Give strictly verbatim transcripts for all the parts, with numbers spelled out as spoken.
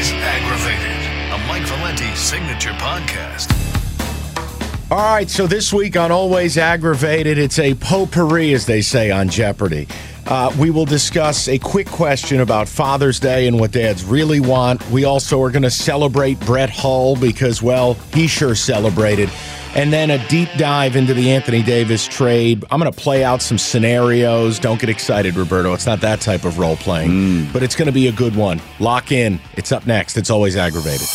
Always Aggravated, a Mike Valenti signature podcast. All right, so this week on Always Aggravated, it's a potpourri, as they say on Jeopardy. Uh, we will discuss a quick question about Father's Day and what dads really want. We also are going to celebrate Brett Hull because, well, he sure celebrated. And then a deep dive into the Anthony Davis trade. I'm going to play out some scenarios. Don't get excited, Roberto. It's not that type of role-playing. Mm. But it's going to be a good one. Lock in. It's up next. It's Always Aggravated.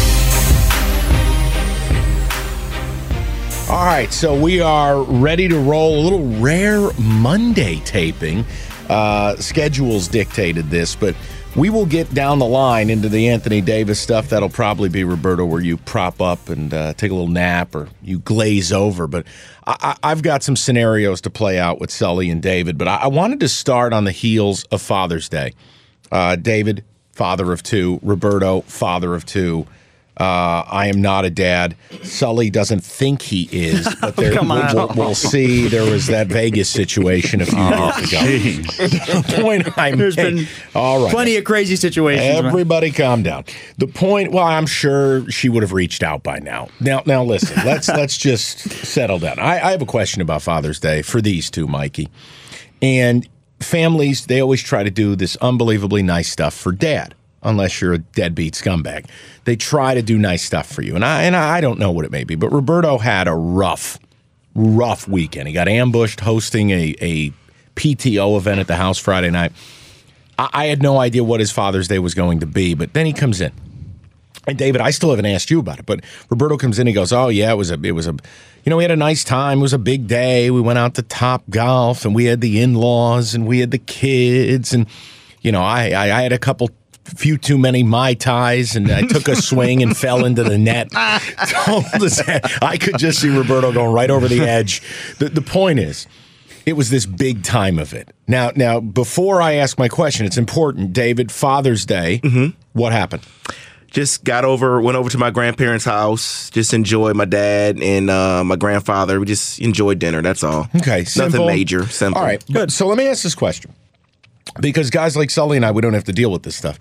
All right, so we are ready to roll. A little rare Monday taping. Uh, schedules dictated this, but we will get down the line into the Anthony Davis stuff. That'll probably be, Roberto, where you prop up and uh, take a little nap or you glaze over. But I- I've got some scenarios to play out with Sully and David. But I, I wanted to start on the heels of Father's Day. Uh, David, father of two. Roberto, father of two. Uh, I am not a dad. Sully doesn't think he is, but there, Come on. we'll, we'll, we'll see. There was that Vegas situation a few Oh, years ago. The point I'm There's been making- all right. plenty of crazy situations. man. Everybody calm down. The point, well, I'm sure she would have reached out by now. Now, now listen, let's let's just settle down. I, I have a question about Father's Day for these two, Mikey. And families, they always try to do this unbelievably nice stuff for dad, unless you're a deadbeat scumbag. They try to do nice stuff for you. And I and I don't know what it may be, but Roberto had a rough, rough weekend. He got ambushed hosting a, a P T O event at the house Friday night. I, I had no idea what his Father's Day was going to be, but then he comes in. And David, I still haven't asked you about it, but Roberto comes in, he goes, oh yeah, it was a, it was a, you know, we had a nice time. It was a big day. We went out to Top Golf and we had the in-laws and we had the kids. And, you know, I, I, I had a couple few too many Mai Tais, and I took a swing and fell into the net. I could just see Roberto going right over the edge. The, the point is, it was this big time of it. Now, now, before I ask my question, it's important. David, Father's Day, mm-hmm. What happened? Just got over, went over to my grandparents' house, just enjoyed my dad and uh, my grandfather. We just enjoyed dinner, that's all. Okay, simple. Nothing major, simple. All right, good. So let me ask this question. Because guys like Sully and I, we don't have to deal with this stuff.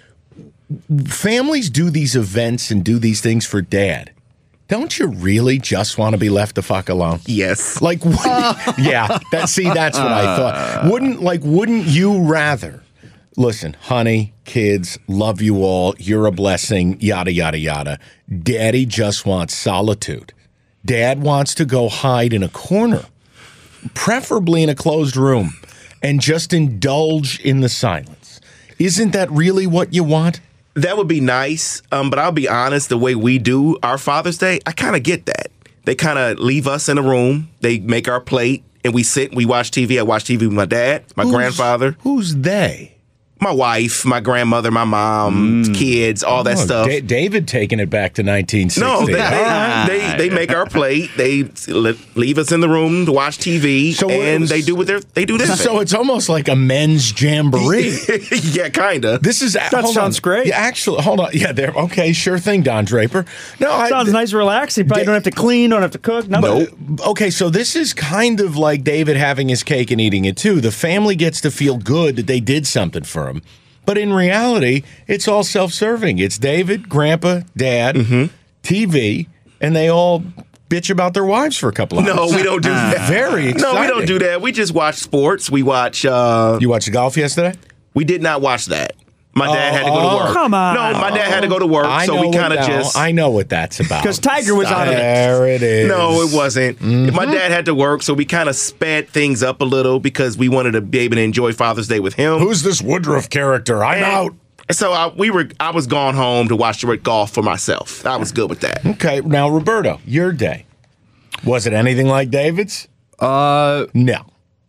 Families do these events and do these things for dad. Don't you really just want to be left the fuck alone? Yes. Like, wouldn't, yeah. That see, that's what I thought. Wouldn't like, wouldn't you rather? Listen, honey, kids, love you all. You're a blessing. Yada yada yada. Daddy just wants solitude. Dad wants to go hide in a corner, preferably in a closed room, and just indulge in the silence. Isn't that really what you want? That would be nice, um, but I'll be honest, the way we do our Father's Day, I kind of get that. They kind of leave us in a room, they make our plate, and we sit and we watch T V. I watch T V with my dad, my who's, grandfather. Who's they? My wife, my grandmother, my mom, mm. kids, all that oh, stuff. D- David taking it back to nineteen sixty. No, they, they, they, they make our plate. They leave us in the room to watch T V, so and they do what they're they do this. So it's almost like a men's jamboree. Yeah, kind of. This is that hold sounds on. great. Yeah, actually, hold on. Yeah, there. Okay, sure thing, Don Draper. No, I, sounds nice, relaxing. Probably don't have to clean, don't have to cook. Nope. Okay, so this is kind of like David having his cake and eating it too. The family gets to feel good that they did something for him. But in reality, it's all self-serving. It's David, Grandpa, Dad, mm-hmm. T V, and they all bitch about their wives for a couple of hours. No, we don't do that. Very exciting. No, we don't do that. We just watch sports. We watch... Uh, you watched golf yesterday? We did not watch that. My dad oh, had to go to work. Oh, come on. No, my dad had to go to work, I so we kind of just... I know what that's about. Because Tiger was on it. There it is. No, it wasn't. Mm-hmm. My dad had to work, so we kind of sped things up a little because we wanted to be able to enjoy Father's Day with him. Who's this Woodruff character? I'm and, out. So I, we were. I was gone home to watch the golf for myself. I was good with that. Okay, now, Roberto, your day. Was it anything like David's? Uh, no.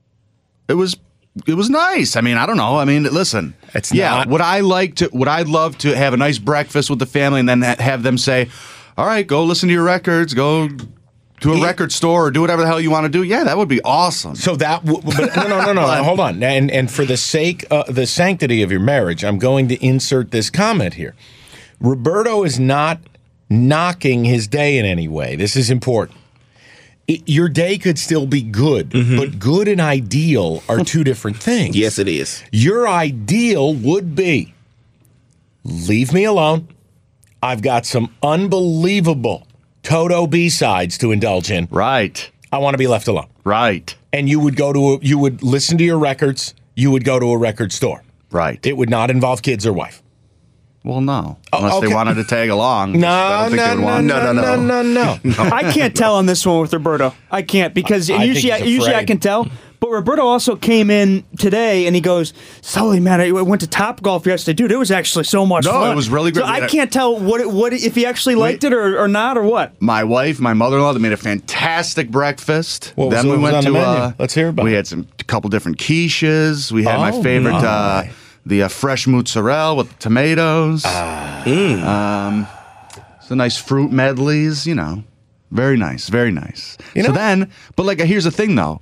It was... It was nice. I mean, I don't know. I mean, listen. It's yeah, not. would I like to? Would I love to have a nice breakfast with the family and then ha- have them say, "All right, go listen to your records. Go to a Yeah. record store or do whatever the hell you want to do." Yeah, that would be awesome. So that, w- but no, no, no, no. Hold on. And and for the sake, uh, the sanctity of your marriage, I'm going to insert this comment here. Roberto is not knocking his day in any way. This is important. It, your day could still be good, mm-hmm. but good and ideal are two different things. Yes, it is. Your ideal would be leave me alone. I've got some unbelievable Toto B-sides to indulge in. Right. I want to be left alone. Right. And you would go to a, you would listen to your records. You would go to a record store. Right. It would not involve kids or wife. Well, no. Oh, Unless okay. they wanted to tag along. No, I don't think no, they'd no, want- no, no, no, no, no. I can't tell on this one with Roberto. I can't because I think usually, I, he's usually I afraid. can tell. But Roberto also came in today and he goes, "Sully, man, I went to Top Golf yesterday, dude. It was actually so much No, fun. it was really great. So We I had a- can't tell what it, what if he actually liked it or, or not or what. My wife, my mother-in-law, they made a fantastic breakfast. What was- then what we was went on to. the menu? Uh, Let's hear about We it. had some a couple different quiches. We had my Oh, favorite, my. uh, the uh, fresh mozzarella with tomatoes. Ah. Um, some nice fruit medleys. You know, very nice, very nice. You so know- then, but like, here's the thing though.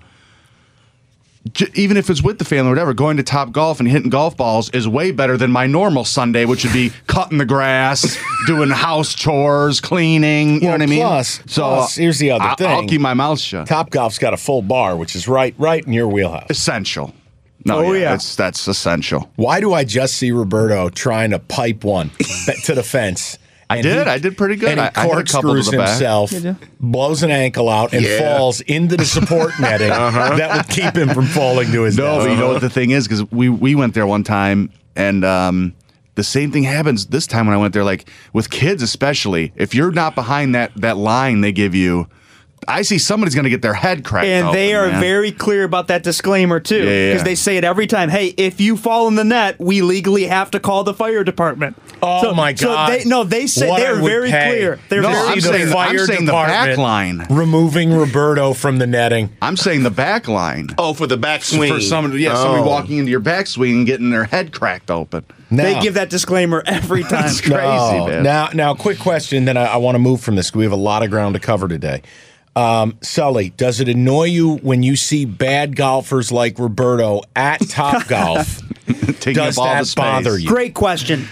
J- even if it's with the family or whatever, going to Top Golf and hitting golf balls is way better than my normal Sunday, which would be cutting the grass, doing house chores, cleaning. You know Well, what I mean? plus- so plus, here's the other I- thing. I'll keep my mouth shut. Top Golf's got a full bar, which is right, right in your wheelhouse. Essential. No, Oh, yeah, yeah. That's, that's essential. Why do I just see Roberto trying to pipe one to the fence? I And did. I did pretty good. And he I- I hit a couple to corkscrews the back. himself, Did you? blows an ankle out, and Yeah. falls into the support netting that would keep him from falling to his No, death. but you know what the thing is? Because we, we went there one time, and um, the same thing happens this time when I went there. Like, with kids especially, if you're not behind that, that line they give you, I see somebody's going to get their head cracked And they open, are man. very clear about that disclaimer too, Yeah, because yeah, yeah. they say it every time. Hey, if you fall in the net, we legally have to call the fire department. Oh, so, my God. So they no, they say What I they're would very pay clear. They're No, very I'm See clear. saying- the fire I'm saying the back department line. removing Roberto from the netting. I'm saying the back line. Oh, for the back swing. For somebody, yeah, Oh. somebody walking into your backswing and getting their head cracked open. They Now- give that disclaimer every time. That's crazy, No. man. Now, now, quick question. Then I, I want to move from this. We have a lot of ground to cover today. Um, Sully, does it annoy you when you see bad golfers like Roberto at Top Golf? Taking Does up all the that space. bother you? Great question.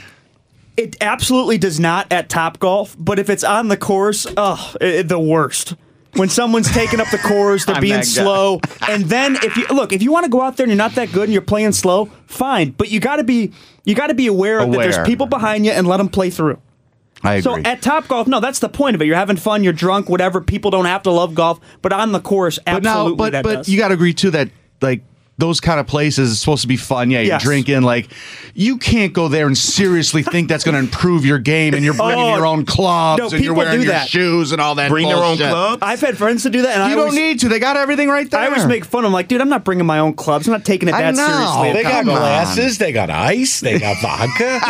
It absolutely does not at Top Golf, but if it's on the course, oh, it, the worst. When someone's taking up the course, they're I'm being that guy. slow, and then if you look, if you want to go out there and you're not that good and you're playing slow, fine. But you got to be you got to be aware, that there's Aware. people behind you and let them play through. I So agree. at Top Golf, no, that's the point of it. You're having fun, you're drunk, whatever. People don't have to love golf, but on the course, but absolutely now, but that but does. you got to agree too that like those kind of places is supposed to be fun. Yeah, you're Yes. drinking. Like, you can't go there and seriously think that's going to improve your game, and you're bringing Oh, your own clubs no, and you're people wearing do your that. shoes and all that. Bring their own bullshit. club. I've had friends to do that, and I You always, don't need to. They got everything right there. I always make fun of them, like, dude, I'm not bringing my own clubs. I'm not taking it I that know. seriously. They got Come on. glasses. They got ice. They got vodka.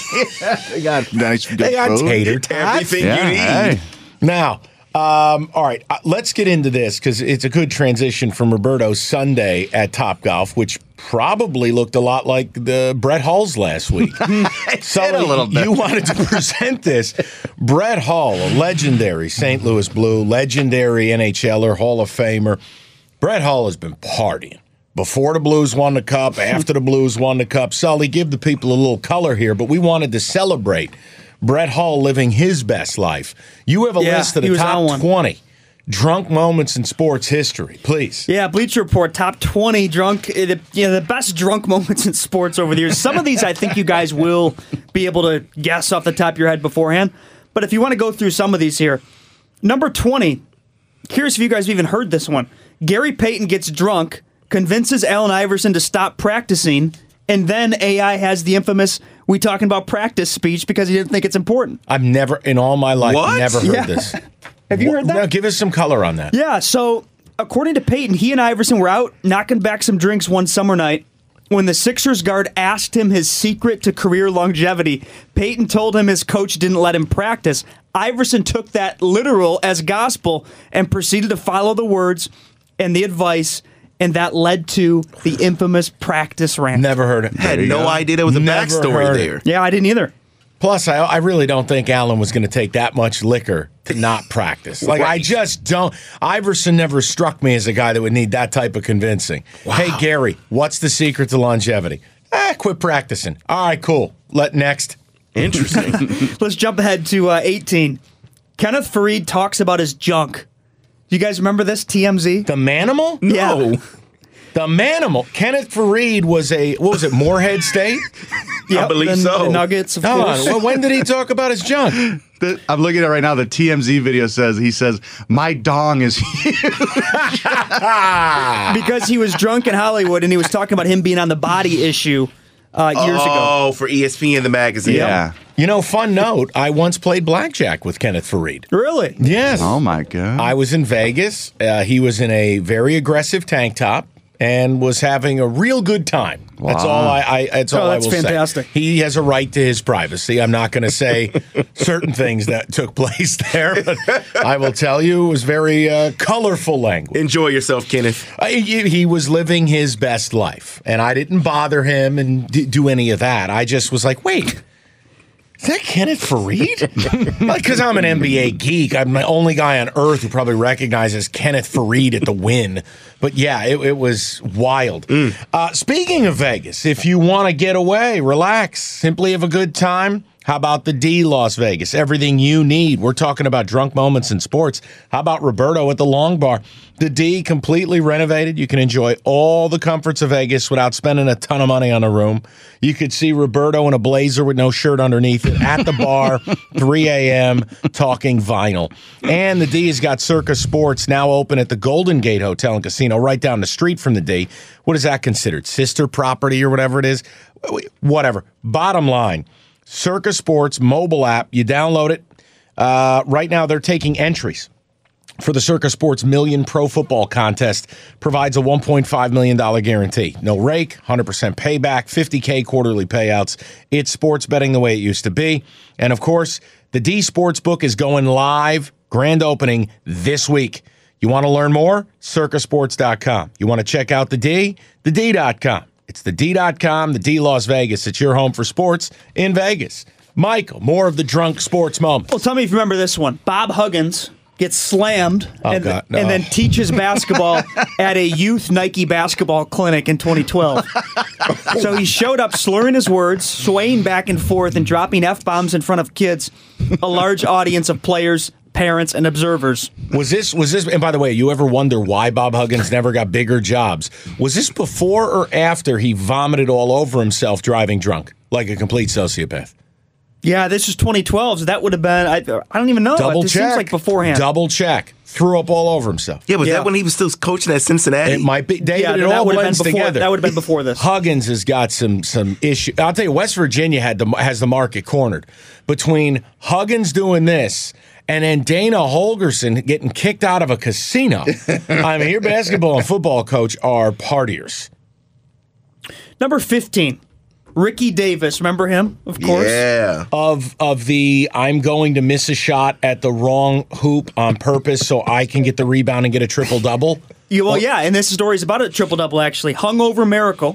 They got nice. Good They got food. tater tots. Everything Yeah, you need. hey. Now, um, all right, uh, let's get into this because it's a good transition from Roberto's Sunday at Top Golf, which probably looked a lot like the Brett Hall's last week. So did a little bit. you wanted to present this. Brett Hall, a legendary Saint Louis Blue, legendary N H L er, Hall of Famer. Brett Hall has been partying. Before the Blues won the Cup, after the Blues won the Cup. Sully, give the people a little color here, but we wanted to celebrate Brett Hall living his best life. You have a Yeah, list of he the was on top one. twenty drunk moments in sports history, please. Yeah, Bleacher Report, top twenty drunk, uh, the, you know, the best drunk moments in sports over the years. Some of these I think you guys will be able to guess off the top of your head beforehand. But if you want to go through some of these here, number twenty, curious if you guys have even heard this one. Gary Payton gets drunk, convinces Allen Iverson to stop practicing, and then A I has the infamous, we talking about practice speech because he didn't think it's important. I've never, in all my life, What? never heard Yeah. this. Have you heard that? Now, give us some color on that. Yeah, so according to Peyton, he and Iverson were out knocking back some drinks one summer night when the Sixers guard asked him his secret to career longevity. Peyton told him his coach didn't let him practice. Iverson took that literal as gospel and proceeded to follow the words and the advice, and that led to the infamous practice rant. Never heard it. Had you no go. idea there was a Never backstory heard it. there. Yeah, I didn't either. Plus, I, I really don't think Allen was going to take that much liquor to not practice. Like, I Right. just don't. Iverson never struck me as a guy that would need that type of convincing. Hey, Gary, what's the secret to longevity? Ah, quit practicing. All right, cool. Let next. Interesting. Let's jump ahead to uh, eighteen. Kenneth Fareed talks about his junk. You guys remember this, T M Z? The Manimal? Yeah. No. The Manimal. Kenneth Fareed was a, what was it, Morehead State? Yep, I believe the, so. The Nuggets, of Hold course. on. Well, when did he talk about his junk? The- I'm looking at it right now. The T M Z video says, he says, my dong is huge. Because he was drunk in Hollywood and he was talking about him being on the Body Issue uh, years ago. Oh, for E S P N, the magazine. Yeah. You know, fun note, I once played blackjack with Kenneth Fareed. Really? Yes. Oh, my God. I was in Vegas. Uh, he was in a very aggressive tank top and was having a real good time. That's Wow. all I, I that's Oh, all that's I will fantastic. say. He has a right to his privacy. I'm not going to say certain things that took place there, but I will tell you it was very uh, colorful language. Enjoy yourself, Kenneth. Uh, he, he was living his best life, and I didn't bother him and d- do any of that. I just was like, wait. Is that Kenneth Fareed? Like, because I'm an N B A geek. I'm the only guy on earth who probably recognizes Kenneth Fareed at the Wynn. But yeah, it, it was wild. Mm. Uh, speaking of Vegas, if you want to get away, relax, simply have a good time, how about the D Las Vegas? Everything you need. We're talking about drunk moments in sports. How about Roberto at the Long Bar? The D, completely renovated. You can enjoy all the comforts of Vegas without spending a ton of money on a room. You could see Roberto in a blazer with no shirt underneath it at the bar, three a.m., talking vinyl. And the D has got Circa Sports now open at the Golden Gate Hotel and Casino right down the street from the D. What is that considered? Sister property or whatever it is? Whatever. Bottom line, Circa Sports mobile app, you download it. Uh, right now, they're taking entries for the Circa Sports Million Pro Football Contest. Provides a one point five million dollars guarantee. No rake, one hundred percent payback, fifty K quarterly payouts. It's sports betting the way it used to be. And, of course, the D Sportsbook is going live, grand opening this week. You want to learn more? circa sports dot com. You want to check out the D? the D dot com. It's the D dot com, the D Las Vegas. It's your home for sports in Vegas. Michael, more of the drunk sports moments. Well, tell me if you remember this one. Bob Huggins gets slammed Oh, and, God, no. and then teaches basketball at a youth Nike basketball clinic in twenty twelve. So he showed up slurring his words, swaying back and forth, and dropping F-bombs in front of kids, a large audience of players, parents, and observers. Was this, was this, and by the way, you ever wonder why Bob Huggins never got bigger jobs? Was this before or after he vomited all over himself driving drunk, like a complete sociopath? Yeah, this is twenty twelve, so that would have been, I, I don't even know. Double it check. seems like beforehand. Double check. Threw up all over himself. Yeah, was Yeah. that when he was still coaching at Cincinnati? It might be. David, Yeah, it that all would have been blends before. together. That would have been before this. Huggins has got some some issue. I'll tell you, West Virginia had the has the market cornered between Huggins doing this and then Dana Holgerson getting kicked out of a casino. I mean, your basketball and football coach are partiers. Number fifteen, Ricky Davis. Remember him, of course? Yeah. Of of the I'm going to miss a shot at the wrong hoop on purpose so I can get the rebound and get a triple double. Yeah, well, yeah, and this story is about a triple-double, actually. Hungover miracle.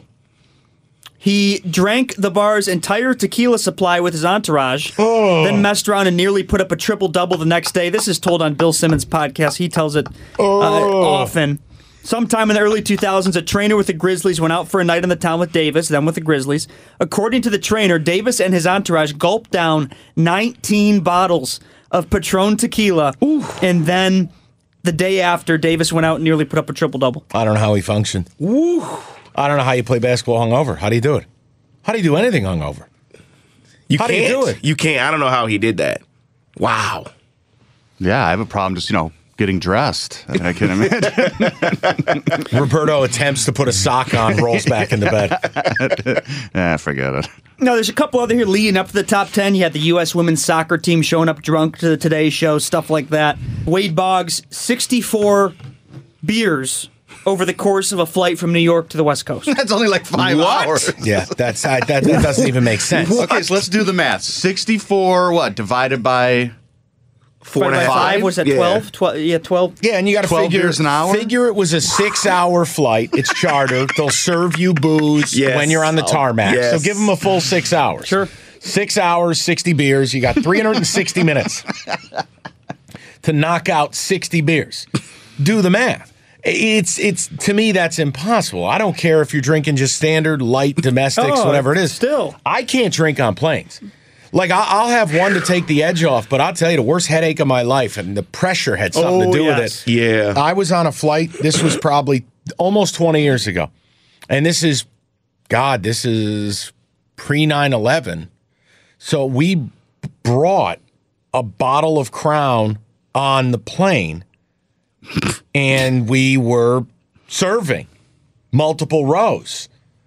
He drank the bar's entire tequila supply with his entourage, Oh. then messed around and nearly put up a triple-double the next day. This is told on Bill Simmons' podcast. He tells it uh, Oh. often. Sometime in the early two thousands, a trainer with the Grizzlies went out for a night in the town with Davis, then with the Grizzlies. According to the trainer, Davis and his entourage gulped down nineteen bottles of Patron tequila, and then the day after, Davis went out and nearly put up a triple-double. I don't know how he functioned. I don't know how you play basketball hungover. How do you do it? How do you do anything hungover? You How do can't. you do it? You can't. I don't know how he did that. Wow. Yeah, I have a problem just, you know, getting dressed. I, mean, I can imagine. Roberto attempts to put a sock on, rolls back into bed. Yeah, forget it. Now, there's a couple other here leading up to the top ten. You had the U S women's soccer team showing up drunk to the Today Show, stuff like that. Wade Boggs, sixty-four beers over the course of a flight from New York to the West Coast. That's only like five What? hours. Yeah, that's I, that, that doesn't even make sense. Okay, so let's do the math. sixty-four, what, divided by... Four and a By half. five, was that Yeah. twelve? twelve? Yeah, twelve. Yeah, and you got to twelve figure beers an hour? Figure it was a six-hour flight. It's charter. They'll serve you booze Yes. when you're on the tarmac. Yes. So give them a full six hours. Sure. Six hours, sixty beers. You got three hundred sixty minutes to knock out sixty beers. Do the math. It's it's to me that's impossible. I don't care if you're drinking just standard light domestics, Oh, whatever it is. still. I can't drink on planes. Like I- I'll have one to take the edge off, but I'll tell you the worst headache of my life, and the pressure had something Oh, to do yes. with it. Yeah. I was on a flight. This was probably almost twenty years ago. And this is, God, this is pre nine eleven. So we brought a bottle of Crown on the plane, and we were serving multiple rows.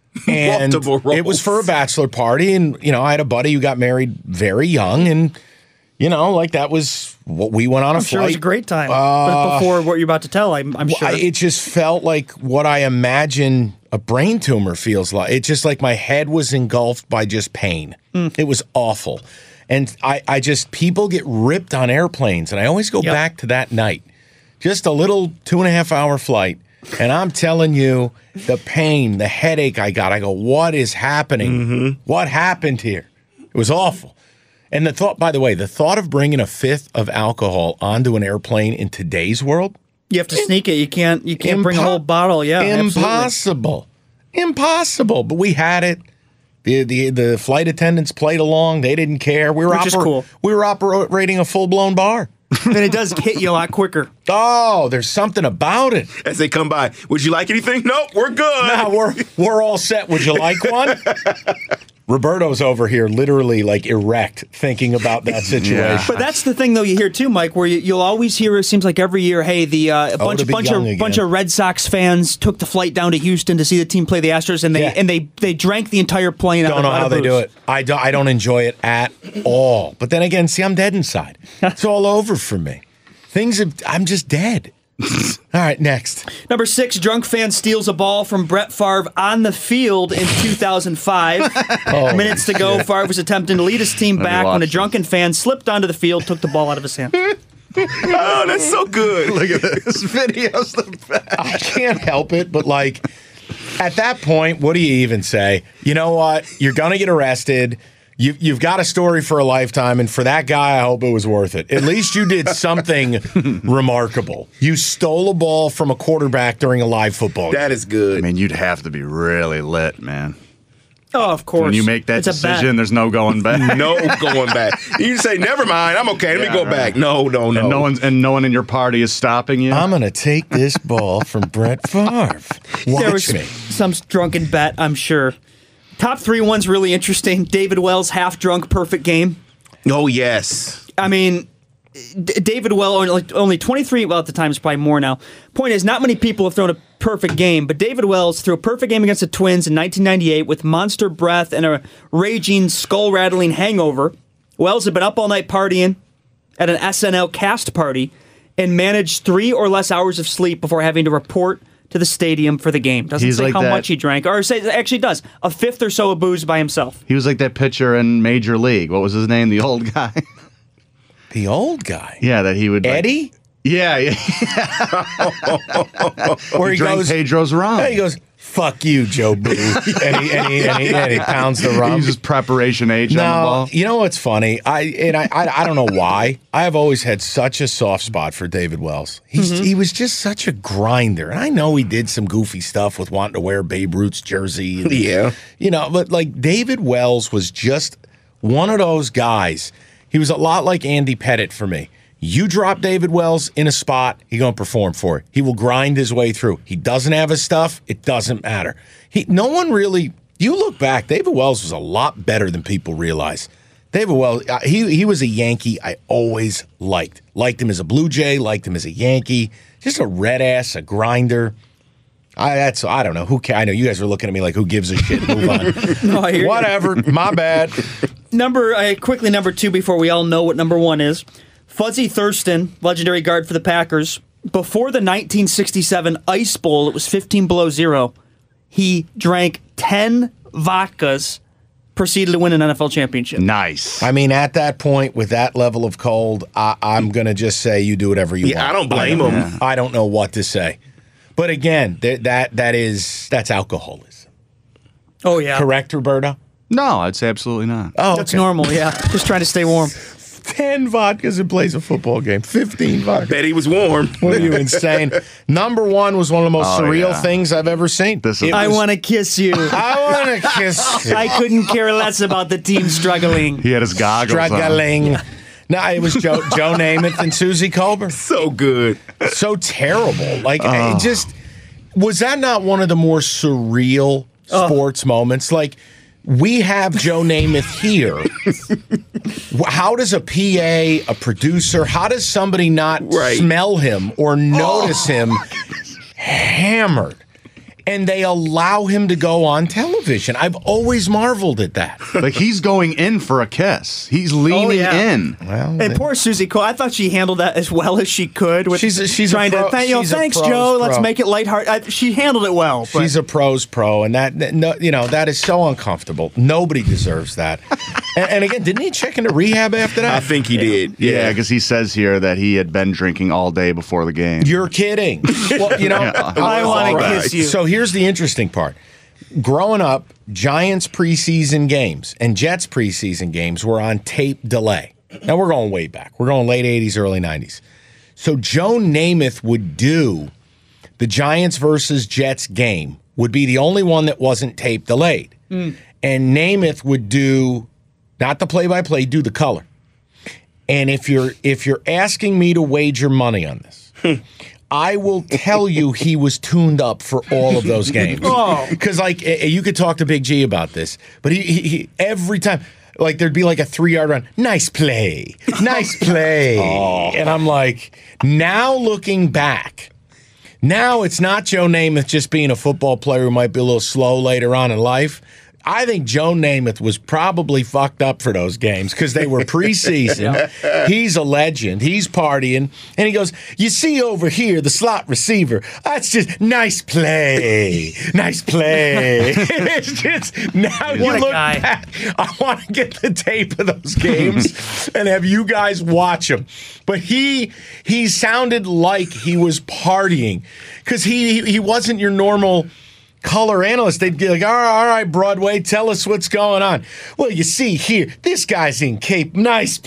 And Multiple rows. it was for a bachelor party, and, you know, I had a buddy who got married very young, and, you know, like that was what we went on a I'm sure flight. it was a great time. but before what you're about to tell, I'm, I'm Well, sure. I- it just felt like what I imagine a brain tumor feels like. It's just like my head was engulfed by just pain. It was awful. And I, I just, people get ripped on airplanes. And I always go Yep. back to that night. Just a little two and a half hour flight. And I'm telling you, the pain, the headache I got, I go, what is happening? What happened here? It was awful. And the thought, by the way, the thought of bringing a fifth of alcohol onto an airplane in today's world, you have to sneak it. You can't. You can't bring a Impo- whole bottle. Yeah, absolutely. impossible, impossible. But we had it. The, the the flight attendants played along. They didn't care. We were Which is cool. We were operating a full blown bar. Then it does hit you a lot quicker. Oh, there's something about it. As they come by, would you like anything? Nope, we're good. Now we're we're all set. Would you like one? Roberto's over here, literally like erect, thinking about that situation. Yeah. But that's the thing, though. You hear too, Mike, where you, you'll always hear. It seems like every year, hey, the uh, a bunch to of be bunch young of again. bunch of Red Sox fans took the flight down to Houston to see the team play the Astros, and they Yeah. and they they drank the entire plane. out Don't of, know out how of they do booze. it. I don't. I don't enjoy it at all. But then again, see, I'm dead inside. It's all over for me. Things have. I'm just dead. All right, next. Number six, drunk fan steals a ball from Brett Favre on the field in two thousand five. Oh, Minutes to go, Favre was attempting to lead his team me back when a watch drunken fan slipped onto the field, took the ball out of his hand. Oh, that's so good. Look at this video's the best. I can't help it, but like at that point, what do you even say? You know what? You're gonna get arrested. You, you've got a story for a lifetime, and for that guy, I hope it was worth it. At least you did something remarkable. You stole a ball from a quarterback during a live football game. That is good. I mean, you'd have to be really lit, man. Oh, of course. When you make that It's a bet. decision, there's no going back. No going back. You say, never mind, I'm okay. Let Yeah, me go right. back. No, no, no. And no one's and no one in your party is stopping you. I'm gonna take this ball from Brett Favre. Watch There was me. some drunken bet, I'm sure. Top three one's really interesting. David Wells' half-drunk perfect game. Oh, yes. I mean, D- David Wells, only, only twenty-three, well, at the time it's probably more now. Point is, not many people have thrown a perfect game, but David Wells threw a perfect game against the Twins in nineteen ninety-eight with monster breath and a raging, skull-rattling hangover. Wells had been up all night partying at an S N L cast party and managed three or less hours of sleep before having to report to the stadium for the game. Doesn't He's say like how that- much he drank, or say, actually does. A fifth or so of booze by himself. He was like that pitcher in Major League. What was his name? The old guy. The old guy. Yeah, that he would. like- Eddie? yeah, yeah. Where he, Drank goes, Pedro's rum. yeah, he goes, fuck you, Joe Boo. and, he, and, he, and, he, and he pounds the rum. He uses preparation age on the No, ball. you know what's funny? I and I, I I don't know why. I have always had such a soft spot for David Wells. He's Mm-hmm. he was just such a grinder, and I know he did some goofy stuff with wanting to wear Babe Ruth's jersey. and- Yeah. you know, but like David Wells was just one of those guys. He was a lot like Andy Pettit for me. You drop David Wells in a spot, he's going to perform for it. He will grind his way through. He doesn't have his stuff, it doesn't matter. He, no one really, you look back, David Wells was a lot better than people realize. David Wells, uh, he, he was a Yankee I always liked. Liked him as a Blue Jay, liked him as a Yankee. Just a red ass, a grinder. I, that's, I don't know. Who ca- I know you guys are looking at me like, who gives a shit? Move on. No, I hear you. Whatever. My bad. Number uh, quickly number two before we all know what number one is. Fuzzy Thurston, legendary guard for the Packers. Before the nineteen sixty-seven Ice Bowl, it was fifteen below zero. He drank ten vodkas, proceeded to win an N F L championship. Nice. I mean, at that point, with that level of cold, I, I'm going to just say you do whatever you Yeah, want. I don't blame I him. I don't know what to say. But again, th- that that is that's alcoholism. Oh yeah, Correct, Roberta? no, I'd say absolutely not. Oh, that's okay. normal. Yeah, just trying to stay warm. ten vodkas and plays a football game. fifteen vodkas. Bet he was warm. What are you, insane? Number one was one of the most Oh, surreal yeah. things I've ever seen. This is- It I was- want to kiss you. I want to kiss you. I couldn't care less about the team struggling. He had his goggles on. Struggling. No, it was Joe, Joe Namath and Susie Colbert. So good. So terrible. Like, Oh. it just, Was that not one of the more surreal sports oh. moments? Like, we have Joe Namath here. How does a P A, a producer, how does somebody not right. smell him or notice oh. him hammered? And they allow him to go on television. I've always marveled at that. Like, he's going in for a kiss. He's leaning oh, yeah. in. Well, and poor Susie Cole. I thought she handled that as well as she could. With she's a, she's trying a pro, to thank, you know, thanks, Joe. Pro. Let's make it lighthearted. I, she handled it well. But. She's a pro's pro, and that, that no, you know that is so uncomfortable. Nobody deserves that. and, and again, didn't he check into rehab after that? I think he yeah. did. Yeah, because yeah, he says here that he had been drinking all day before the game. You're kidding. Well, you know, yeah. I want to kiss you. So here's the interesting part. Growing up, Giants preseason games and Jets preseason games were on tape delay. Now we're going way back. We're going late eighties, early nineties. So Joe Namath would do the Giants versus Jets game, would be the only one that wasn't tape delayed. Mm. And Namath would do, not the play-by-play, do the color. And if you're if you're asking me to wager money on this, I will tell you he was tuned up for all of those games. Because, oh. like, you could talk to Big G about this, but he, he, he every time, like, there'd be like a three-yard run. Nice play. Nice play. oh. And I'm like, now looking back, now it's not Joe Namath just being a football player who might be a little slow later on in life. I think Joe Namath was probably fucked up for those games because they were preseason. yeah. He's a legend. He's partying. And he goes, you see over here, the slot receiver. That's just nice play. Nice play. It's just, now you look guy. back. I want to get the tape of those games and have you guys watch them. But he he sounded like he was partying because he, he wasn't your normal color analyst. They'd be like, all right, all right, Broadway, tell us what's going on. Well, you see here, this guy's in Cape. Nice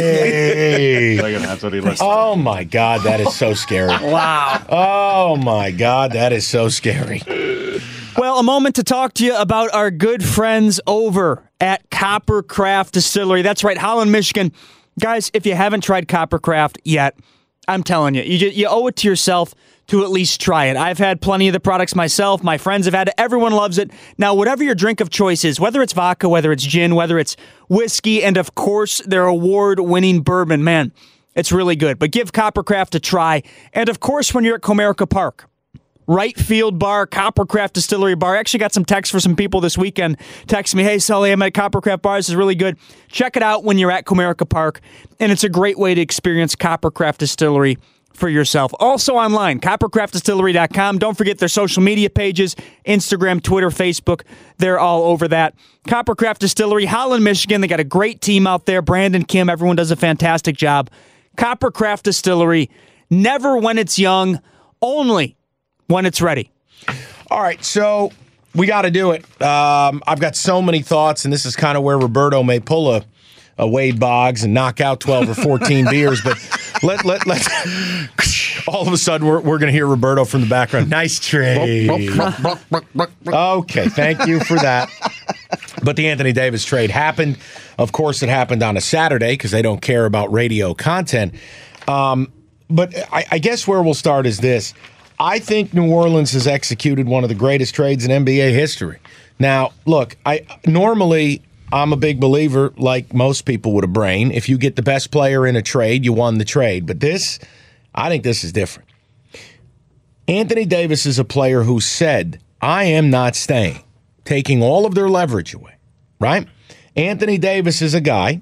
play. That's what he listened Oh, my God, that is so scary. Wow. Oh, my God, that is so scary. Well, a moment to talk to you about our good friends over at Coppercraft Distillery. That's right, Holland, Michigan. Guys, if you haven't tried Coppercraft yet, I'm telling you, you, just, you owe it to yourself to at least try it. I've had plenty of the products myself. My friends have had it. Everyone loves it. Now, whatever your drink of choice is, whether it's vodka, whether it's gin, whether it's whiskey, and of course, their award-winning bourbon, man, it's really good. But give Coppercraft a try. And of course, when you're at Comerica Park, Right Field Bar, Coppercraft Distillery Bar. I actually got some texts for some people this weekend. Text me, hey, Sully, I'm at Coppercraft Bar. This is really good. Check it out when you're at Comerica Park. And it's a great way to experience Coppercraft Distillery for yourself. Also online, coppercraft distillery dot com. Don't forget their social media pages, Instagram, Twitter, Facebook. They're all over that. Coppercraft Distillery, Holland, Michigan. They got a great team out there. Brandon, Kim, everyone does a fantastic job. Coppercraft Distillery, never when it's young, only when it's ready. All right, so we got to do it. Um, I've got so many thoughts, and this is kind of where Roberto may pull a, a Wade Boggs and knock out twelve or fourteen beers, but let, let, let's all of a sudden we're, we're going to hear Roberto from the background. Nice trade. Okay, thank you for that. But the Anthony Davis trade happened. Of course, it happened on a Saturday because they don't care about radio content. Um, but I, I guess where we'll start is this. I think New Orleans has executed one of the greatest trades in N B A history. Now, look, I normally I'm a big believer, like most people with a brain. If you get the best player in a trade, you won the trade. But this, I think this is different. Anthony Davis is a player who said, I am not staying, taking all of their leverage away, right? Anthony Davis is a guy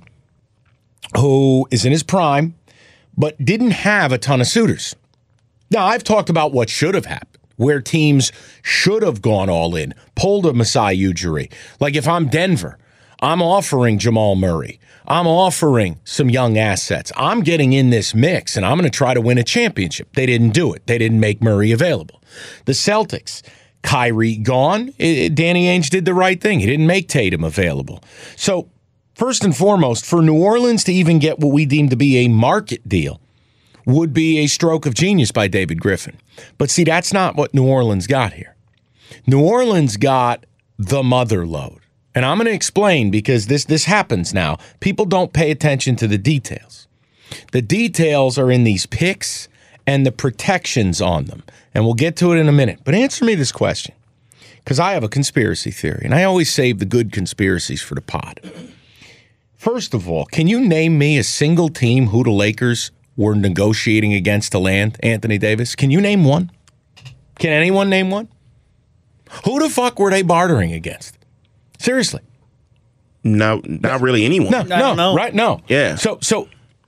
who is in his prime, but didn't have a ton of suitors. Now, I've talked about what should have happened, where teams should have gone all in, pulled a Masai Ujiri. Like if I'm Denver, I'm offering Jamal Murray. I'm offering some young assets. I'm getting in this mix, and I'm going to try to win a championship. They didn't do it. They didn't make Murray available. The Celtics, Kyrie gone. It, Danny Ainge did the right thing. He didn't make Tatum available. So first and foremost, for New Orleans to even get what we deem to be a market deal would be a stroke of genius by David Griffin. But see, that's not what New Orleans got here. New Orleans got the mother lode. And I'm going to explain because this, this happens now. People don't pay attention to the details. The details are in these picks and the protections on them. And we'll get to it in a minute. But answer me this question, because I have a conspiracy theory, and I always save the good conspiracies for the pod. First of all, can you name me a single team who the Lakers were negotiating against to land Anthony Davis? Can you name one? Can anyone name one? Who the fuck were they bartering against? Seriously. No, not really anyone. No, I no, don't know. right? No. Yeah. So, so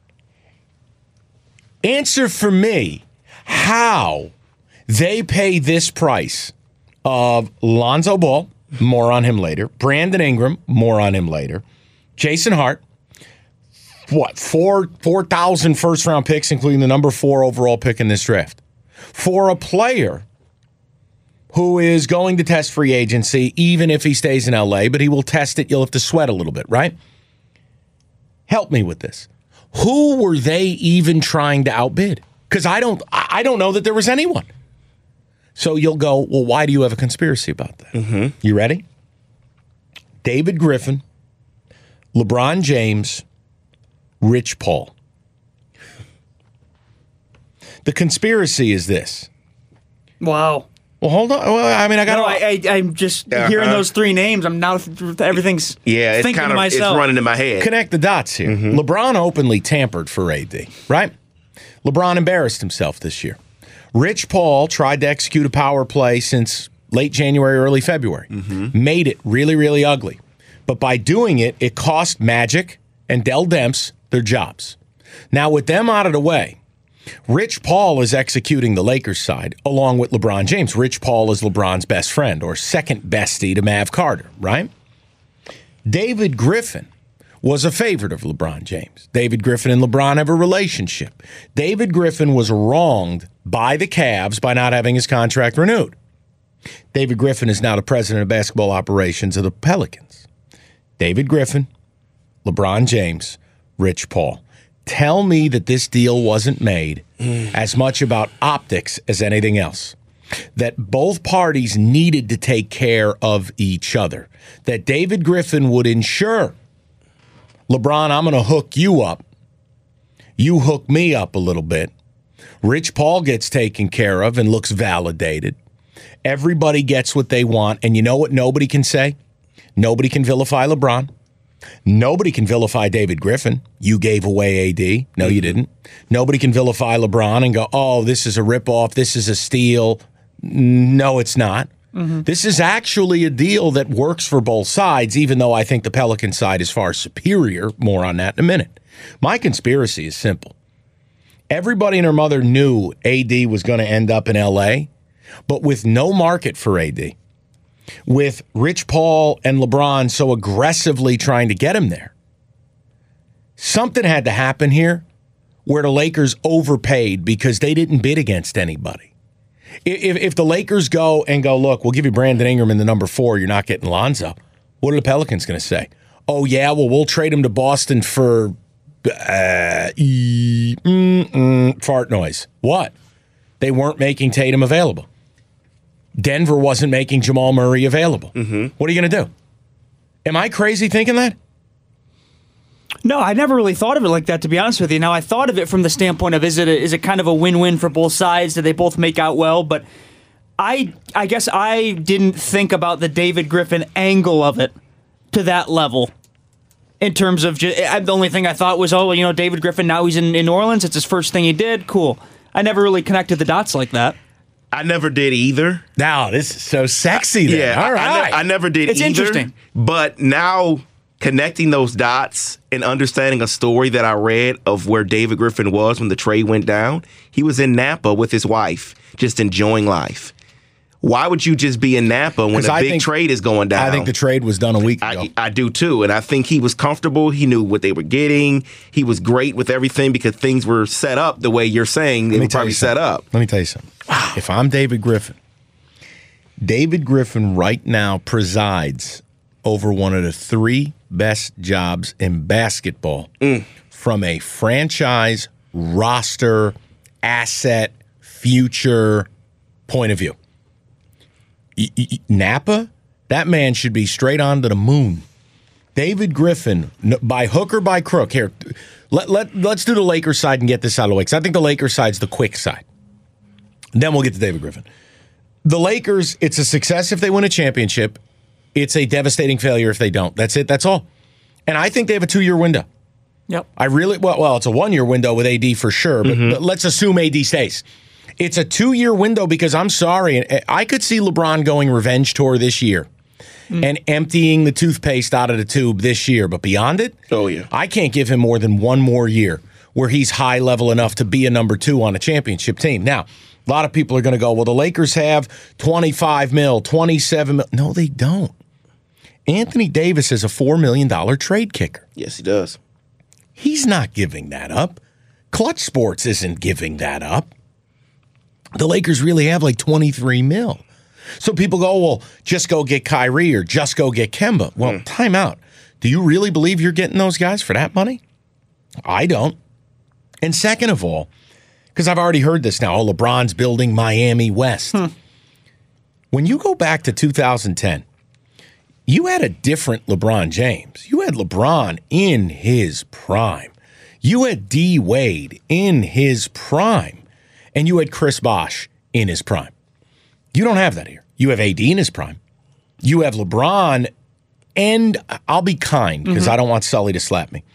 answer for me how they pay this price of Lonzo Ball, more on him later, Brandon Ingram, more on him later, Jason Hart, what, four four thousand first round picks, including the number four overall pick in this draft, for a player who is going to test free agency, even if he stays in L A, but he will test it. You'll have to sweat a little bit, right? Help me with this. Who were they even trying to outbid? Because I don't, I don't know that there was anyone. So you'll go, well, why do you have a conspiracy about that? Mm-hmm. You ready? David Griffin, LeBron James, Rich Paul. The conspiracy is this. Wow. Well, hold on. Well, I mean, I got. No, I, I, I'm just Uh-huh. hearing those three names. I'm now everything's Yeah, it's thinking kind to of it's myself. running in my head. Connect the dots here. LeBron openly tampered for A D, right? LeBron embarrassed himself this year. Rich Paul tried to execute a power play since late January, early February. Made it really, really ugly. But by doing it, it cost Magic and Dell Demps their jobs. Now, with them out of the way, Rich Paul is executing the Lakers side along with LeBron James. Rich Paul is LeBron's best friend or second bestie to Mav Carter, right? David Griffin was a favorite of LeBron James. David Griffin and LeBron have a relationship. David Griffin was wronged by the Cavs by not having his contract renewed. David Griffin is now the president of basketball operations of the Pelicans. David Griffin, LeBron James, Rich Paul. Tell me that this deal wasn't made as much about optics as anything else. That both parties needed to take care of each other. That David Griffin would ensure, LeBron, I'm going to hook you up. You hook me up a little bit. Rich Paul gets taken care of and looks validated. Everybody gets what they want. And you know what nobody can say? Nobody can vilify LeBron. Nobody can vilify David Griffin. You gave away A D. No, you didn't. Nobody can vilify LeBron and go, oh, this is a ripoff. This is a steal. No, it's not. Mm-hmm. This is actually a deal that works for both sides, even though I think the Pelican side is far superior. More on that in a minute. My conspiracy is simple. Everybody and their mother knew A D was going to end up in L A, but with no market for A D. With Rich Paul and LeBron so aggressively trying to get him there. Something had to happen here where the Lakers overpaid because they didn't bid against anybody. If, if the Lakers go and go, look, we'll give you Brandon Ingram in the number four, you're not getting Lonzo. What are the Pelicans going to say? Oh, yeah, well, we'll trade him to Boston for uh, e- mm, mm, fart noise. What? They weren't making Tatum available. Denver wasn't making Jamal Murray available. Mm-hmm. What are you going to do? Am I crazy thinking that? No, I never really thought of it like that, to be honest with you. Now, I thought of it from the standpoint of is it a, is it kind of a win-win for both sides? Do they both make out well? But I I guess I didn't think about the David Griffin angle of it to that level. In terms of just, the only thing I thought was, oh, you know, David Griffin, now he's in, in New Orleans. It's his first thing he did. Cool. I never really connected the dots like that. I never did either. Now, this is so sexy then. Yeah, All I- right. I, ne- I never did It's either. interesting. But now connecting those dots and understanding a story that I read of where David Griffin was when the trade went down, he was in Napa with his wife, just enjoying life. Why would you just be in Napa when 'Cause a I big think- trade is going down? I think the trade was done a week ago. I, I do too, and I think he was comfortable. He knew what they were getting. He was great with everything because things were set up the way you're saying they Let me were tell probably you set something. up. Let me tell you something. If I'm David Griffin, David Griffin right now presides over one of the three best jobs in basketball from a franchise, roster, asset, future point of view. Y- y- Napa, that man should be straight on to the moon. David Griffin, n- by hook or by crook, here, Let, let, let's do the Lakers side and get this out of the way, because I think the Lakers side's the quick side. Then we'll get to David Griffin. The Lakers, it's a success if they win a championship. It's a devastating failure if they don't. That's it. That's all. And I think they have a two-year window. Yep. I really, well, well it's a one-year window with A D for sure, but, Mm-hmm. but let's assume A D stays. It's a two-year window because I'm sorry, I could see LeBron going revenge tour this year mm. and emptying the toothpaste out of the tube this year. But beyond it, Oh, yeah. I can't give him more than one more year where he's high level enough to be a number two on a championship team. Now, a lot of people are going to go, well, the Lakers have twenty-five mil, twenty-seven mil. No, they don't. Anthony Davis is a four million dollars trade kicker. Yes, he does. He's not giving that up. Clutch Sports isn't giving that up. The Lakers really have like twenty-three mil. So people go, well, just go get Kyrie or just go get Kemba. Well, mm. time out. Do you really believe you're getting those guys for that money? I don't. And second of all, because I've already heard this now, oh, LeBron's building Miami West. Hmm. When you go back to two thousand ten, you had a different LeBron James. You had LeBron in his prime. You had D. Wade in his prime. And you had Chris Bosh in his prime. You don't have that here. You have A D in his prime. You have LeBron, and I'll be kind because mm-hmm. I don't want Sully to slap me.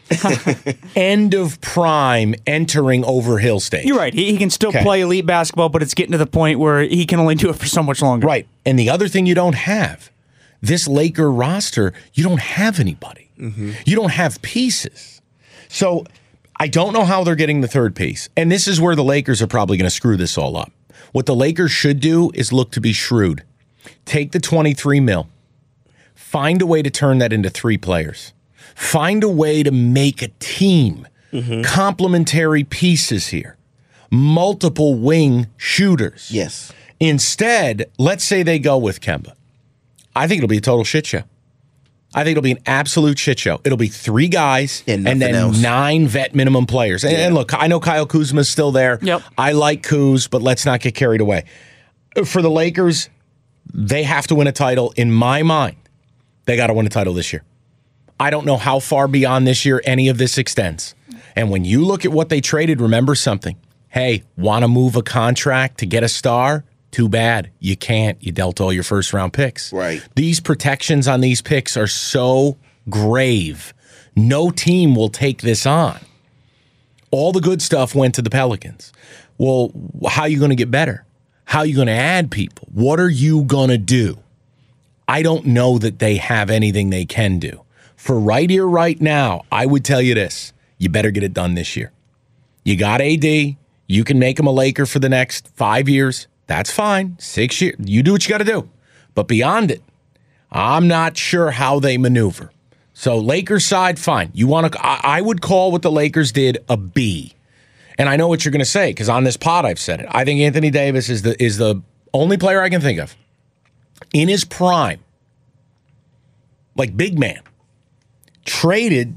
End of prime, entering Overhill stage. You're right. He, he can still okay. play elite basketball, but it's getting to the point where he can only do it for so much longer. Right. And the other thing you don't have, this Laker roster, you don't have anybody. Mm-hmm. You don't have pieces. So I don't know how they're getting the third piece. And this is where the Lakers are probably going to screw this all up. What the Lakers should do is look to be shrewd. Take the twenty-three mil. Find a way to turn that into three players. Find a way to make a team. Mm-hmm. Complementary pieces here. Multiple wing shooters. Yes. Instead, let's say they go with Kemba. I think it'll be a total shit show. I think it'll be an absolute shit show. It'll be three guys and, and then else. nine vet minimum players. And, yeah. and look, I know Kyle Kuzma's still there. Yep. I like Kuz, but let's not get carried away. For the Lakers, they have to win a title. In my mind, they got to win a title this year. I don't know how far beyond this year any of this extends. And when you look at what they traded, remember something. Hey, want to move a contract to get a star? Too bad. You can't. You dealt all your first round picks. Right. These protections on these picks are so grave. No team will take this on. All the good stuff went to the Pelicans. Well, how are you going to get better? How are you going to add people? What are you going to do? I don't know that they have anything they can do. For right here, right now, I would tell you this. You better get it done this year. You got A D. You can make him a Laker for the next five years. That's fine. Six years. You do what you got to do. But beyond it, I'm not sure how they maneuver. So Lakers side, fine. You want to? I, I would call what the Lakers did a B. And I know what you're going to say because on this pod I've said it. I think Anthony Davis is the is the only player I can think of in his prime, like big man, traded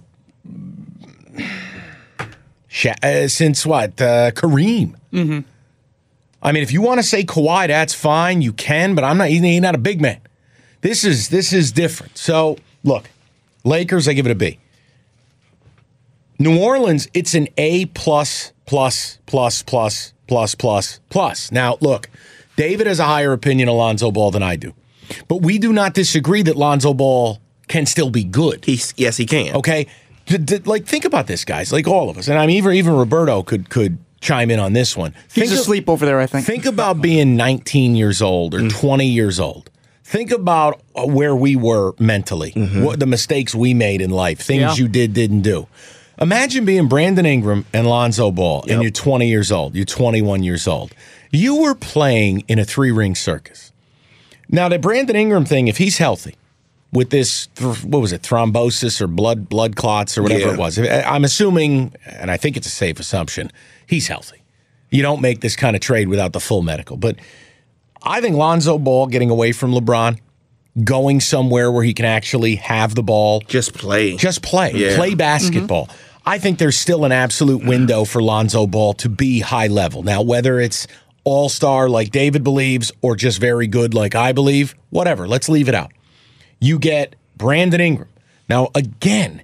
uh, since what uh, Kareem. Mm-hmm. I mean, if you want to say Kawhi, that's fine. You can, but I'm not. He's not a big man. This is this is different. So look, Lakers, I give it a B. New Orleans, it's an A plus plus plus plus plus plus plus. Now look, David has a higher opinion of Lonzo Ball than I do, but we do not disagree that Lonzo Ball can still be good. He's yes, he can. Okay, D- d- like think about this, guys. Like all of us, and I mean, even even Roberto could could. chime in on this one. He's think asleep of, over there, I think. Think about being nineteen years old or mm. twenty years old. Think about where we were mentally, mm-hmm. what the mistakes we made in life, things yeah. you did, didn't do. Imagine being Brandon Ingram and Lonzo Ball, yep. and you're twenty years old, you're twenty-one years old. You were playing in a three-ring circus. Now, the Brandon Ingram thing, if he's healthy, with this, what was it, thrombosis or blood blood clots or whatever yeah. it was, I'm assuming, and I think it's a safe assumption, he's healthy. You don't make this kind of trade without the full medical. But I think Lonzo Ball getting away from LeBron, going somewhere where he can actually have the ball. Just play. Just play. Yeah. Play basketball. Mm-hmm. I think there's still an absolute window for Lonzo Ball to be high level. Now, whether it's all-star like David believes or just very good like I believe, whatever. Let's leave it out. You get Brandon Ingram. Now, again,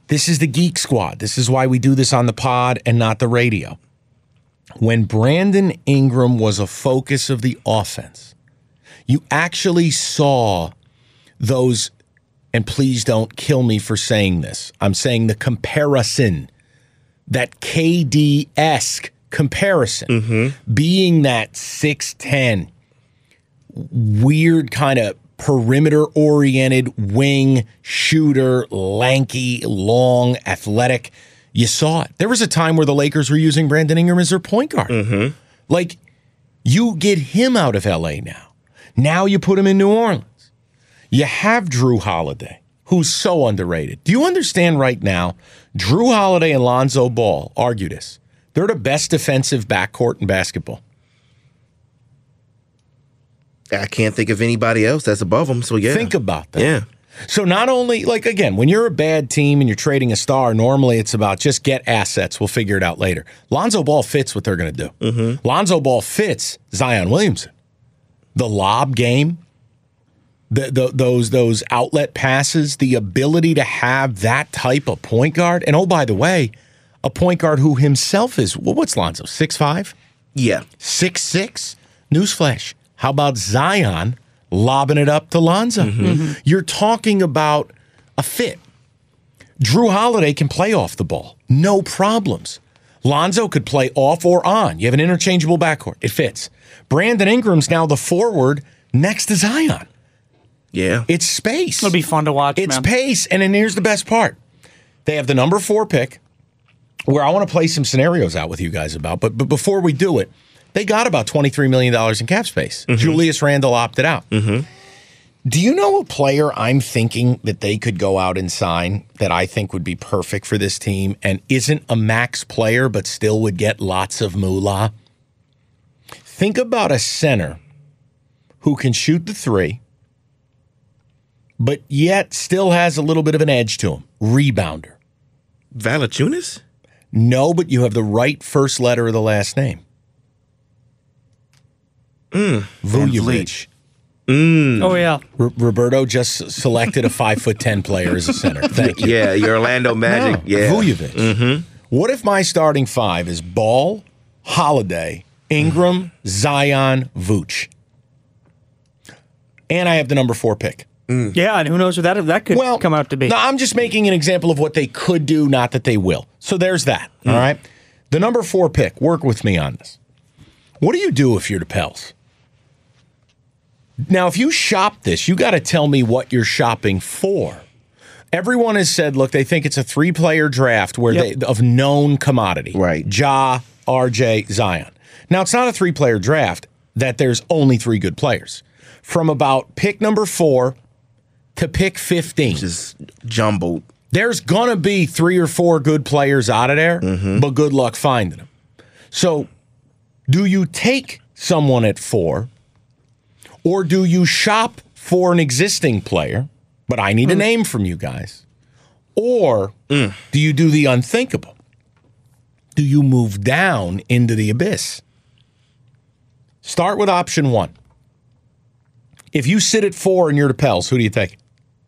This is the Geek Squad. This is why we do this on the pod and not the radio. When Brandon Ingram was a focus of the offense, you actually saw those, and please don't kill me for saying this, I'm saying the comparison, that K D-esque comparison, mm-hmm. being that six ten, weird kind of perimeter-oriented wing shooter, lanky, long, athletic. You saw it. There was a time where the Lakers were using Brandon Ingram as their point guard. Mm-hmm. Like, you get him out of L A now. Now you put him in New Orleans. You have Drew Holiday, who's so underrated. Do you understand right now, Drew Holiday and Lonzo Ball, argue this, they're the best defensive backcourt in basketball. I can't think of anybody else that's above them, so yeah. Think about that. Yeah. So not only, like, again, when you're a bad team and you're trading a star, normally it's about just get assets. We'll figure it out later. Lonzo Ball fits what they're going to do. Mm-hmm. Lonzo Ball fits Zion Williamson. The lob game, the, the, those, those outlet passes, the ability to have that type of point guard. And, oh, by the way, a point guard who himself is, well, what's Lonzo, six five? Yeah. six six? Newsflash. How about Zion lobbing it up to Lonzo? Mm-hmm. Mm-hmm. You're talking about a fit. Drew Holiday can play off the ball. No problems. Lonzo could play off or on. You have an interchangeable backcourt. It fits. Brandon Ingram's now the forward next to Zion. Yeah. It's space. It'll be fun to watch, It's man. pace. And then here's the best part. They have the number four pick, where I want to play some scenarios out with you guys about. But, but before we do it, they got about twenty-three million dollars in cap space. Mm-hmm. Julius Randle opted out. Mm-hmm. Do you know a player I'm thinking that they could go out and sign that I think would be perfect for this team and isn't a max player but still would get lots of moolah? Think about a center who can shoot the three, but yet still has a little bit of an edge to him. Rebounder. Valanciunas? No, but you have the right first letter of the last name. Mm. Vujovic. Mm. Oh, yeah. R- Roberto just selected a five foot ten player as a center. Thank you. Yeah, your Orlando Magic. No, yeah. Vujovic. Mm-hmm. What if my starting five is Ball, Holiday, Ingram, Zion, Vooch? And I have the number four pick. Mm. Yeah, and who knows what that, that could well, come out to be. No, I'm just making an example of what they could do, not that they will. So there's that. Mm. All right? The number four pick, work with me on this. What do you do if you're the Pels? Now, if you shop this, you got to tell me what you're shopping for. Everyone has said, look, they think it's a three-player draft where yep. they of known commodity. Right. Ja, R J, Zion. Now, it's not a three-player draft that there's only three good players. From about pick number four to pick fifteen. Just jumbled. There's going to be three or four good players out of there, mm-hmm. but good luck finding them. So, do you take someone at four? Or do you shop for an existing player, but I need mm. a name from you guys? Or mm. do you do the unthinkable? Do you move down into the abyss? Start with option one. If you sit at four and you're the Pels, who do you take?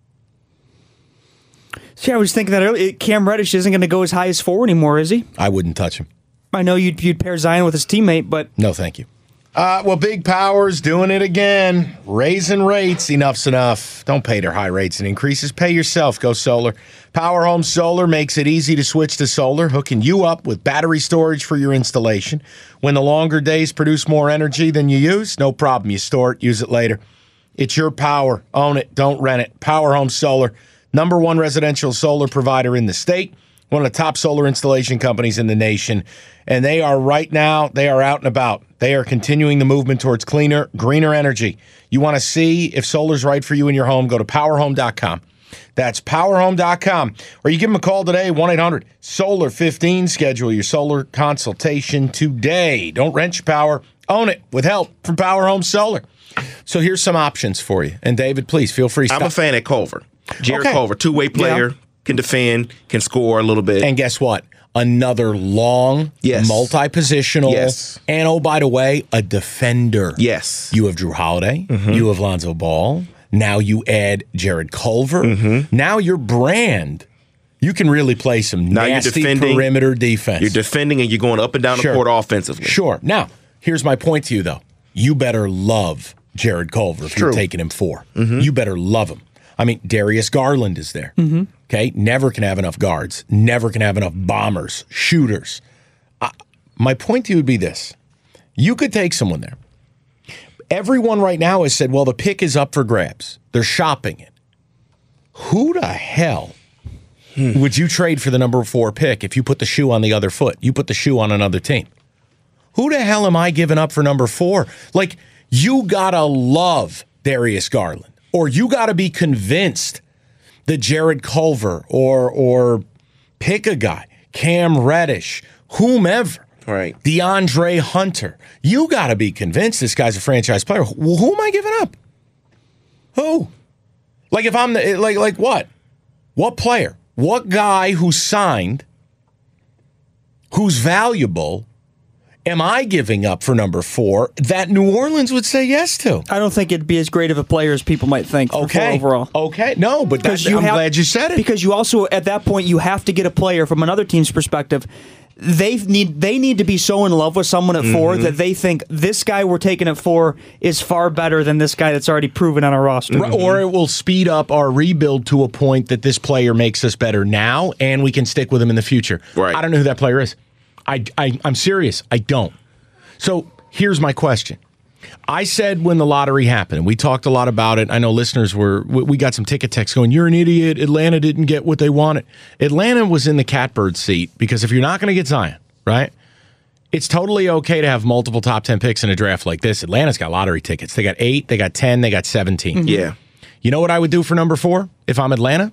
See, I was thinking that earlier. Cam Reddish isn't going to go as high as four anymore, is he? I wouldn't touch him. I know you'd, you'd pair Zion with his teammate, but... No, thank you. Uh, well, Big Power's doing it again. Raising rates. Enough's enough. Don't pay their high rates and increases. Pay yourself. Go solar. Power Home Solar makes it easy to switch to solar, hooking you up with battery storage for your installation. When the longer days produce more energy than you use, no problem. You store it, use it later. It's your power. Own it. Don't rent it. Power Home Solar, number one residential solar provider in the state. One of the top solar installation companies in the nation. And they are right now, they are out and about. They are continuing the movement towards cleaner, greener energy. You want to see if solar's right for you in your home, go to power home dot com. That's power home dot com. Or you give them a call today, one eight hundred solar fifteen. Schedule your solar consultation today. Don't rent your power. Own it with help from Power Home Solar. So here's some options for you. And David, please feel free to stop. I'm a fan of Culver. Jared okay. Culver, two-way player. Yeah. Can defend, can score a little bit. And guess what? Another long, yes. multi-positional, yes. and oh, by the way, a defender. Yes. You have Drew Holiday. Mm-hmm. You have Lonzo Ball. Now you add Jared Culver. Mm-hmm. Now your brand You can really play some Now you're nasty defending- perimeter defense. You're defending and you're going up and down Sure. the court offensively. Sure. Now, here's my point to you, though. You better love Jared Culver if you're True. taking him four. You better love him. I mean, Darius Garland is there. Okay? Never can have enough guards. Never can have enough bombers, shooters. Uh, my point to you would be this. You could take someone there. Everyone right now has said, well, the pick is up for grabs. They're shopping it. Who the hell would you trade for the number four pick if you put the shoe on the other foot? You put the shoe on another team. Who the hell am I giving up for number four? Like, you gotta love Darius Garland, or you gotta be convinced that Jared Culver, or or pick a guy, Cam Reddish, whomever, Right. DeAndre Hunter. You gotta be convinced this guy's a franchise player. Well, who am I giving up? Who? Like if I'm the, like like what? What player? What guy who signed, who's valuable, am I giving up for number four that New Orleans would say yes to? I don't think it'd be as great of a player as people might think. for four Okay. overall. Okay. No, but that's, I'm have- glad you said it. Because you also, at that point, you have to get a player from another team's perspective. They need they need to be so in love with someone at four Mm-hmm. that they think this guy we're taking at four is far better than this guy that's already proven on our roster. Or- Or it will speed up our rebuild to a point that this player makes us better now and we can stick with him in the future. Right. I don't know who that player is. I, I, I'm serious. I don't. So here's my question. I said when the lottery happened, and we talked a lot about it. I know listeners were, we we got some ticket texts going, you're an idiot. Atlanta didn't get what they wanted. Atlanta was in the catbird seat because if you're not going to get Zion, right? It's totally okay to have multiple top ten picks in a draft like this. Atlanta's got lottery tickets. They got eight, they got ten, they got seventeen. Yeah. You know what I would do for number four if I'm Atlanta?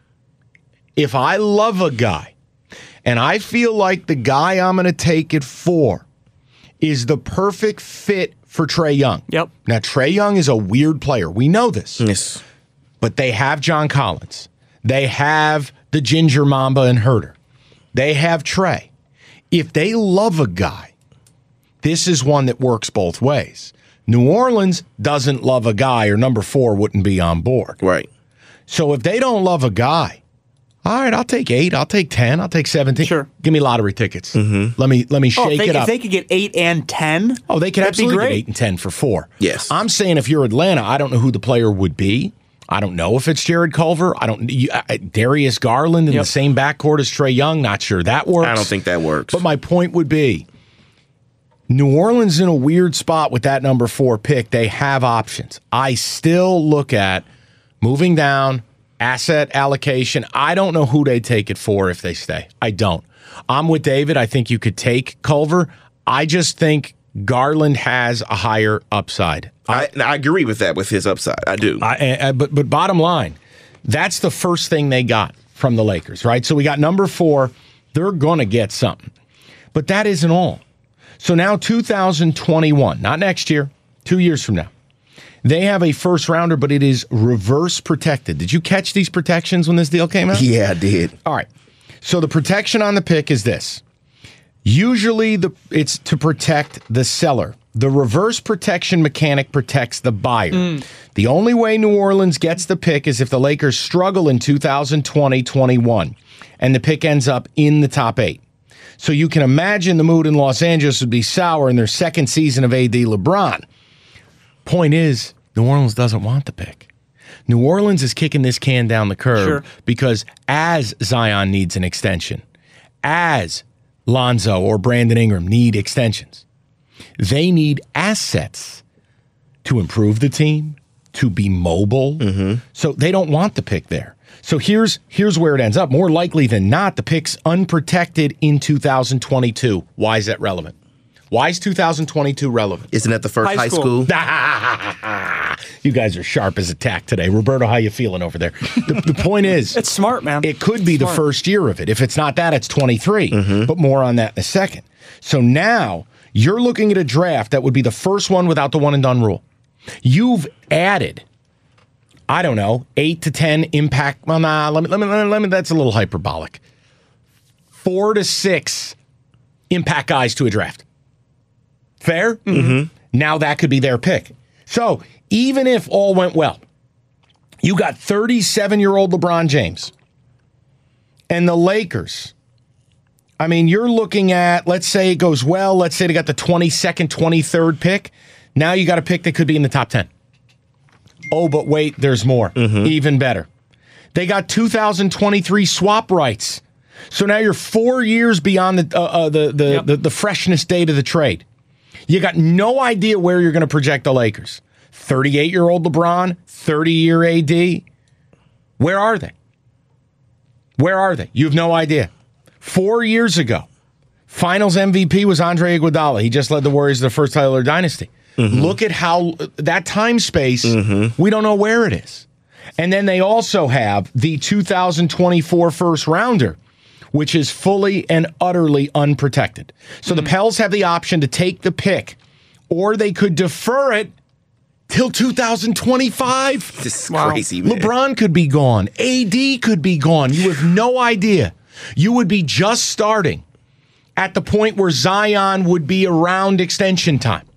If I love a guy and I feel like the guy I'm going to take at four is the perfect fit for Trae Young. Yep. Now, Trae Young is a weird player. We know this. Yes. But they have John Collins. They have the Ginger Mamba and Herter. They have Trae. If they love a guy, this is one that works both ways. New Orleans doesn't love a guy, or number four wouldn't be on board. Right. So if they don't love a guy, all right, I'll take eight, I'll take ten, I'll take seventeen. Sure. Give me lottery tickets. Mm-hmm. Let me let me Oh, shake if, they, it if up. they could get eight and ten, Oh, they could that'd be absolutely get great. eight and ten for four. Yes. I'm saying if you're Atlanta, I don't know who the player would be. I don't know if it's Jared Culver. I don't. You, uh, Darius Garland in Yep. the same backcourt as Trae Young. Not sure that works. I don't think that works. But my point would be, New Orleans in a weird spot with that number four pick. They have options. I still look at moving down, asset allocation. I don't know who they take it for if they stay. I don't. I'm with David. I think you could take Culver. I just think Garland has a higher upside. I, I agree with that, with his upside. I do. I, I, but but bottom line, that's the first thing they got from the Lakers, right? So we got number four. They're going to get something. But that isn't all. So now two thousand twenty-one, not next year, two years from now, they have a first rounder, but it is reverse protected. Did you catch these protections when this deal came out? yeah, I did. All right. So the protection on the pick is this. Usually the it's to protect the seller. The reverse protection mechanic protects the buyer. The only way New Orleans gets the pick is if the Lakers struggle in two thousand twenty twenty-one and the pick ends up in the top eight. So you can imagine the mood in Los Angeles would be sour in their second season of A D LeBron. Point is, New Orleans doesn't want the pick. New Orleans is kicking this can down the curb Sure. because as Zion needs an extension, as Lonzo or Brandon Ingram need extensions, they need assets to improve the team, to be mobile. So they don't want the pick there. So here's here's where it ends up. More likely than not, the pick's unprotected in two thousand twenty-two. Why is that relevant? Why is two thousand twenty-two relevant? Isn't that the first High high, school. school? You guys are sharp as a tack today. Roberto, how you feeling over there? The, the point is, It's smart, man. it could be the Smart. first year of it. If it's not that, it's twenty-three. Mm-hmm. But more on that in a second. So now you're looking at a draft that would be the first one without the one and done rule. You've added, I don't know, eight to ten impact. Well, nah, let me, let me, let me, let me that's a little hyperbolic. Four to six impact guys to a draft. Fair? Mm-hmm. Now that could be their pick. So even if all went well, you got thirty-seven-year-old LeBron James And the Lakers, I mean, you're looking at, let's say it goes well, let's say they got the twenty-second, twenty-third pick. Now you got a pick that could be in the top ten. Oh, but wait, there's more. Mm-hmm. Even better. They got two thousand twenty-three swap rights. So now you're four years beyond the uh, uh, the the, yep. the the freshness date of the trade. You got no idea where you're going to project the Lakers. thirty-eight-year-old LeBron, thirty-year A D. Where are they? Where are they? You have no idea. Four years ago, Finals M V P was Andre Iguodala. He just led the Warriors to the first title of their dynasty. Mm-hmm. Look at how that time space, mm-hmm. we don't know where it is. And then they also have the two thousand twenty-four first rounder, which is fully and utterly unprotected. So mm-hmm. the Pels have the option to take the pick, or they could defer it till two thousand twenty-five. This is wow. crazy, man. LeBron could be gone. A D could be gone. You have no idea. You would be just starting at the point where Zion would be around extension time.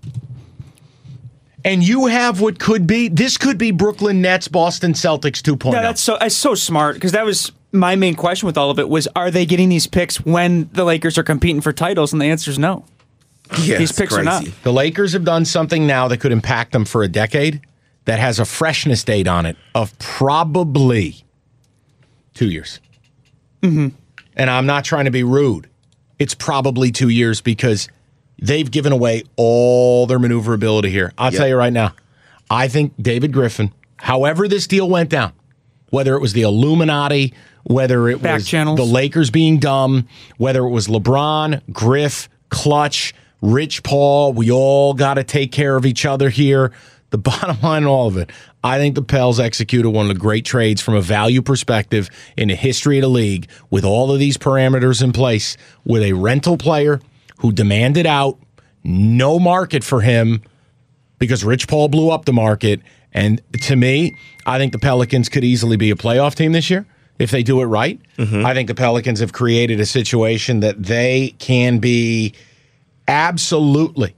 And you have what could be, this could be Brooklyn Nets, Boston Celtics two point oh. Yeah, that's so, that's so smart, because that was my main question with all of it was, are they getting these picks when the Lakers are competing for titles? And the answer is no. Yeah, these picks crazy. are not. The Lakers have done something now that could impact them for a decade that has a freshness date on it of probably two years. Mm-hmm. And I'm not trying to be rude. It's probably two years because they've given away all their maneuverability here. I'll yep. tell you right now, I think David Griffin, however this deal went down, whether it was the Illuminati, whether it Back was channels. the Lakers being dumb, whether it was LeBron, Griff, Clutch, Rich Paul, we all got to take care of each other here. The bottom line in all of it, I think the Pels executed one of the great trades from a value perspective in the history of the league with all of these parameters in place, with a rental player who demanded out, no market for him because Rich Paul blew up the market. And to me, I think the Pelicans could easily be a playoff team this year if they do it right. Mm-hmm. I think the Pelicans have created a situation that they can be absolutely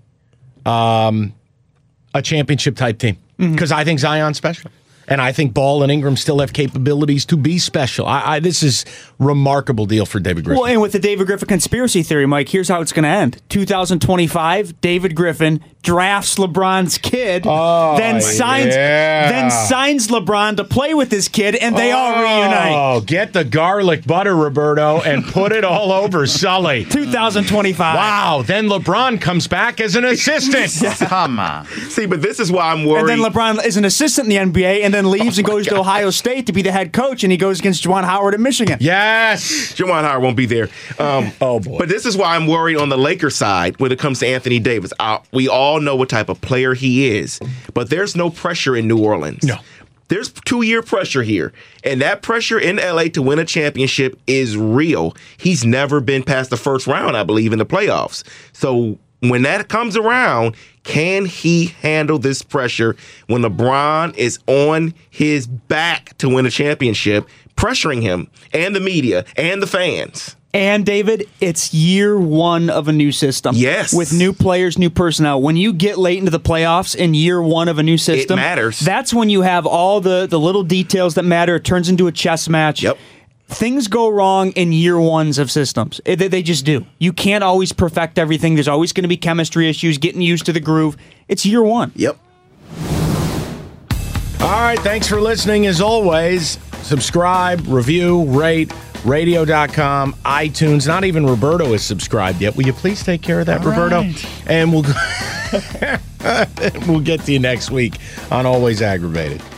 um, a championship-type team because mm-hmm. I think Zion's special. And I think Ball and Ingram still have capabilities to be special. I, I, this is a remarkable deal for David Griffin. Well, and with the David Griffin conspiracy theory, Mike, here's how it's going to end. two thousand twenty-five, David Griffin drafts LeBron's kid, oh, then signs yeah. then signs LeBron to play with his kid, and they oh, all reunite. Oh, get the garlic butter, Roberto, and put it all over Sully. two thousand twenty-five. Wow, then LeBron comes back as an assistant. Come on. See, but this is why I'm worried. And then LeBron is an assistant in the N B A, and then leaves oh and goes God. to Ohio State to be the head coach, and he goes against Juwan Howard at Michigan. Yes. Juwan Howard won't be there. Um, oh, boy. But this is why I'm worried on the Lakers side when it comes to Anthony Davis. I, we all know what type of player he is, but there's no pressure in New Orleans. No. There's two-year pressure here, and that pressure in L A to win a championship is real. He's never been past the first round, I believe, in the playoffs. So when that comes around, can he handle this pressure when LeBron is on his back to win a championship, pressuring him and the media and the fans? And, David, it's year one of a new system. Yes. With new players, new personnel. When you get late into the playoffs in year one of a new system, it matters. That's when you have all the, the little details that matter. It turns into a chess match. Yep. Things go wrong in year ones of systems. It, they just do. You can't always perfect everything. There's always going to be chemistry issues, getting used to the groove. It's year one. Yep. All right, thanks for listening. As always, subscribe, review, rate. radio dot com, iTunes. Not even Roberto is subscribed yet. Will you please take care of that, All Roberto? Right. And we'll we'll get to you next week on Always Aggravated.